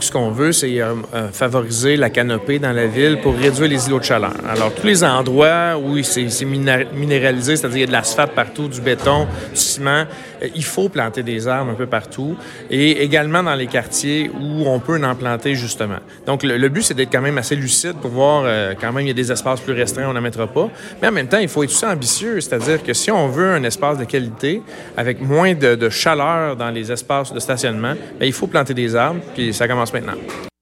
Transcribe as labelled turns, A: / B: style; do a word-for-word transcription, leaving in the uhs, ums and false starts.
A: ce qu'on veut, c'est euh, euh, favoriser la canopée dans la ville pour réduire les îlots de chaleur. Alors, tous les endroits où c'est, c'est minéralisé, c'est-à-dire il y a de l'asphalte partout, du béton, du ciment, euh, il faut planter des arbres un peu partout. Et également dans les quartiers où on peut en planter, justement. Donc, le, le but, c'est d'être quand même assez lucide pour voir, euh, quand même, il y a des espaces plus restreints, on n'en mettra pas. Mais en même temps, il faut être aussi ambitieux, c'est-à-dire que si on veut un espace de qualité, avec moins de, de chaleur dans les espaces de stationnement, bien, il faut planter des arbres, puis ça commence maintenant.